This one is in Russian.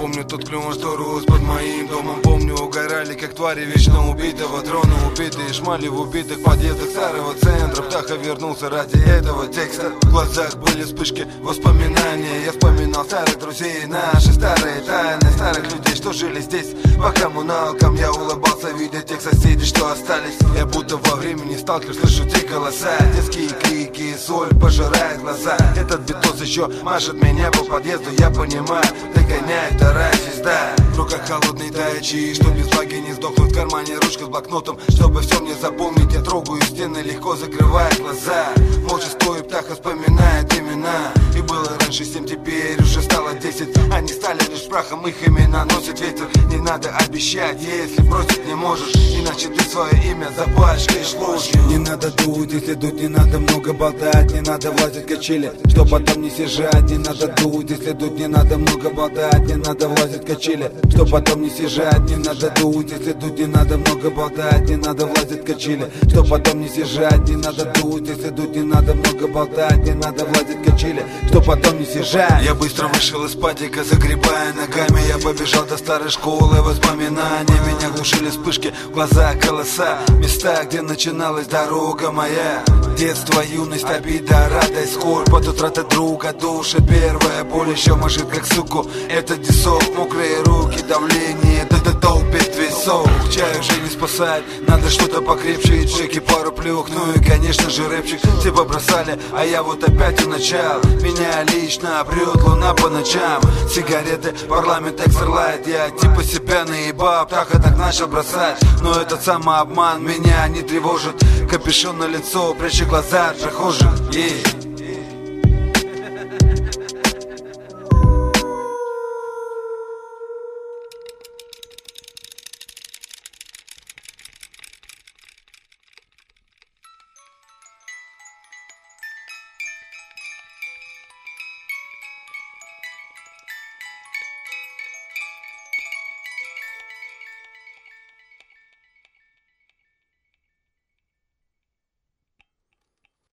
помню тот клен, что рос под моим домом. Помню, угорали, как твари вечно убитого трона. Убитые шмали в убитых подъездах старого центра. Птаха вернулся ради этого текста. В глазах были вспышки воспоминания. Я вспоминал старых друзей, наши старые тайны, старых людей, что жили здесь по коммуналкам. Я улыбался, видя тех соседей, что остались. Я будто во времени сталкер, слышу те голоса. Детские крики, соль пожирает глаза. Этот битос еще машет меня по подъезду. Я понимаю, догоняет вторая звезда. В руках холодный тайчи, что без влаги не сдохнуть. В кармане ручка с блокнотом, чтобы все мне запомнить. Я трогаю стены, легко закрывая глаза. Молча стою, птаха вспоминает имена. И было раньше 7, теперь уже стало 10. Они стали лишь прахом, их имена носит ветер. Не надо обещать, если бросить не можешь, иначе ты свое имя запачкаешь ложью. Не надо дуть, если дуть не надо много болтать. Не надо влазить в качели, что потом не съезжать. Не надо дуть, если дуть не надо много болтать. Не надо влазить в качели, что потом не съезжать. Не надо дуть, если дуть не надо много болтать. Не надо влазить в качели, что потом не съезжать. Не надо дуть, если дуть не надо много болтать. Не надо влазить в качели, что потом не съезжать. Я быстро вышел из падика, загребая ногами. Я побежал до старой школы, воспоминания. Меня глушили вспышки, в глазах голоса. Места, где начиналась дорога моя. Детство, юность, обида, радость, скорбь. Под утрата друга, душа, первая боль еще мажет как суку. Это десок, мокрые руки, давление, долбит весов. Чай уже не спасает, надо что-то покрепче. И чеки, пару плюх, ну и конечно же рэпчик. Все побросали, а я вот опять у начала. Меня лично прет луна по ночам. Сигареты, парламент, экстерлайт. Я типа себя наебал, птаха так начал бросать. Но этот самообман меня не тревожит. Капюшон на лицо, прячу глаза от прохожих.